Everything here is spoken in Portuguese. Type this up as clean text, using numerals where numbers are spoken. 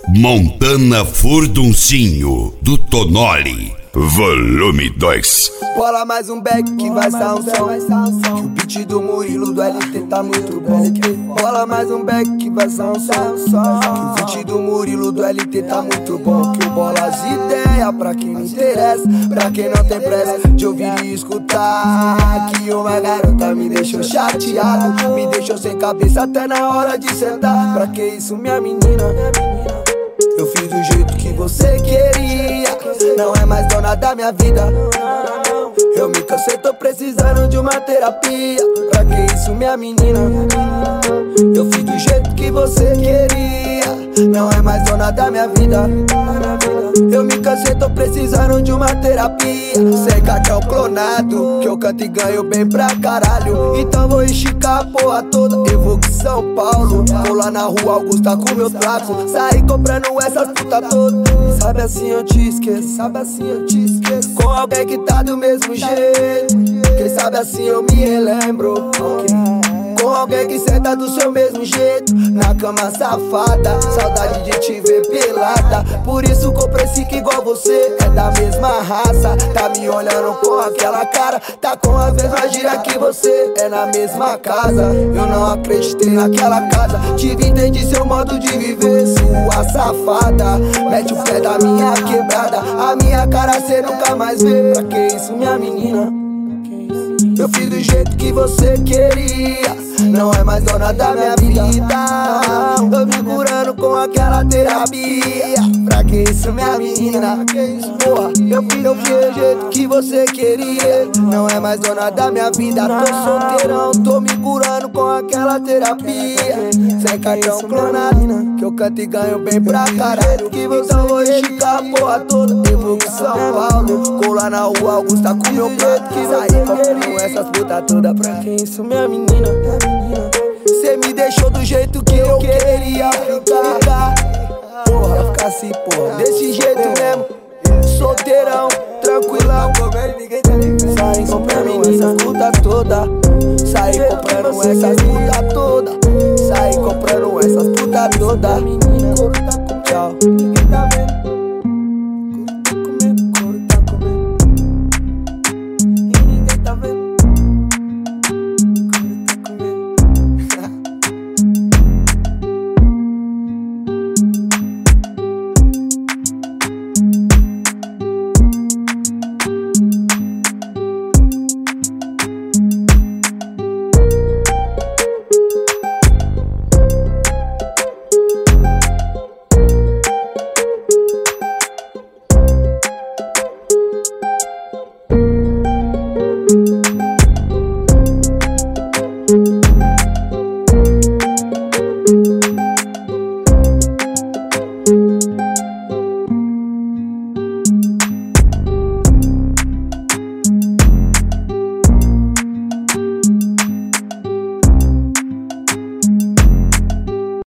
Montana Furduncinho, do Tonoli, volume 2. Bola mais um back que vai sair um som. Que o beat do Murilo do LT tá muito bom. Bola mais um back que vai sair um som. Que o beat do Murilo do LT tá muito bom. Que o bola as ideias pra quem não interessa, pra quem não tem pressa de ouvir e escutar. Que uma garota me deixou chateado, me deixou sem cabeça até na hora de sentar. Pra que isso, minha menina? Eu fiz do jeito que você queria, não é mais dona da minha vida. Eu me cansei, tô precisando de uma terapia. Pra que isso, minha menina? Eu fiz do jeito que você queria, não é mais dona da minha vida. Eu me cansei, tô precisando de uma terapia. Sem cartão clonado, que eu canto e ganho bem pra caralho. Então vou esticar a porra toda. Eu vou que São Paulo, vou lá na rua Augusta com meus placos. Saí comprando essas putas todas. Sabe assim eu te esqueço, sabe assim eu te esqueço. Com alguém que tá do mesmo jeito, quem sabe assim eu me relembro. Com alguém que senta do seu mesmo jeito, na cama safada, saudade de te ver pelada. Por isso comprei que igual você, é da mesma raça. Tá me olhando com aquela cara, tá com a mesma gira que você. É na mesma casa, eu não acreditei naquela casa. Tive entendi seu modo de viver, sua safada. Mete o pé da minha quebrada, a minha cara cê nunca mais vê. Pra que isso, minha menina? Eu fiz do jeito que você queria, não é mais dona da minha vida. Tô me curando com aquela terapia. Pra que isso, minha menina? Porra, eu fiz do jeito que você queria, não é mais dona da minha vida. Tô solteirão, tô me curando com aquela terapia. Sem cartão clonado, que eu canto e ganho bem pra caralho. Que você vou esticar a porra toda. Eu vou com São Paulo, colar na rua Augusta com meu preto. Que saí comprando essas putas todas. Pra que isso, minha menina? Cê me deixou do jeito que eu queria ficar. Porra, ia ficar assim, porra, desse jeito mesmo. Solteirão, tranquilão. Saí comprando essas putas todas. Saí comprando essas putas todas. Saí comprando essas putas todas. Tchau.